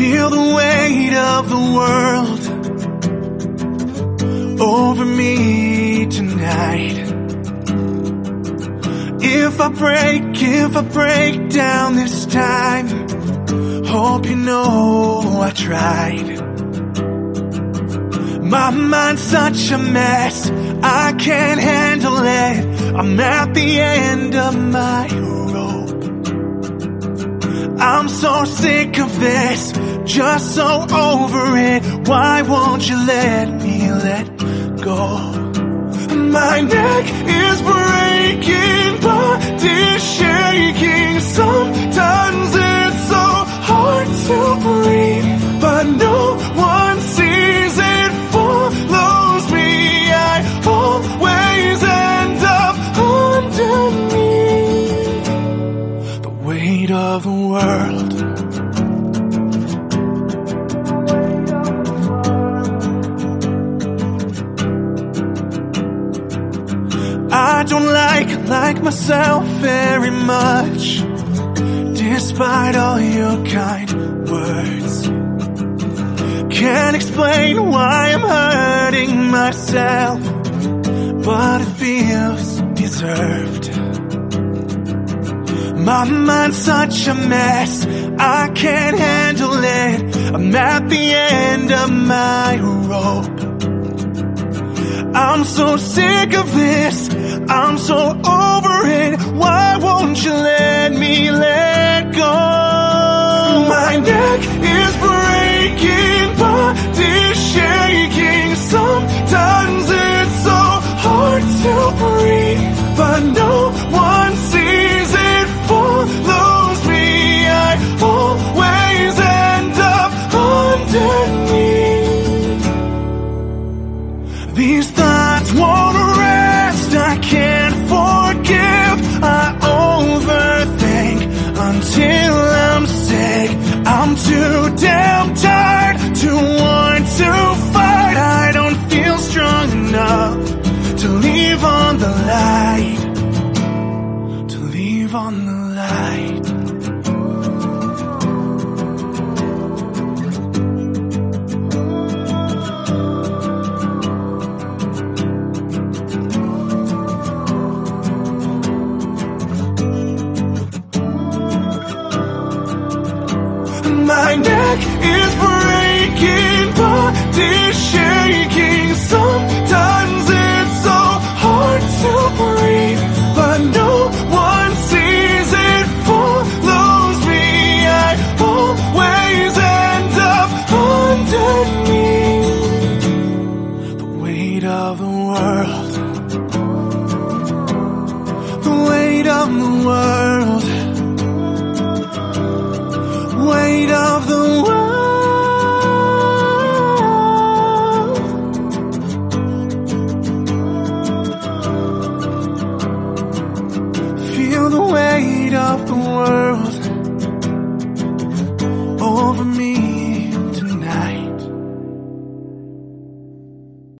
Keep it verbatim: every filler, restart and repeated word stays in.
Feel the weight of the world over me tonight. If I break, if I break down this time, hope you know I tried. My mind's such a mess, I can't handle it. I'm at the end of my rope. I'm so sick of this, just so over it. Why won't you let me let go? My neck is breaking, body's shaking. Sometimes it's so hard to breathe, but no one sees it follows me. I always end up underneath the weight of the world. I don't like, like myself very much, despite all your kind words. Can't explain why I'm hurting myself, but it feels deserved. My mind's such a mess, I can't handle it. I'm at the end of my rope. I'm so sick of this, I'm so over it. Why won't you let me let go? My neck is breaking, body's shaking. Sometimes it's so hard to breathe, but no one sees it follows me. I always end up underneath. These thoughts won't rest, I can't forgive. I overthink until I'm sick. I'm too damn tired to want to fight. I don't feel strong enough to leave on the light, to leave on the light. My neck is breaking, body's shaking. Sometimes it's so hard to breathe, but no one sees it follows me. I always end up underneath the weight of the world, the weight of the world, weight of the world. Feel the weight of the world.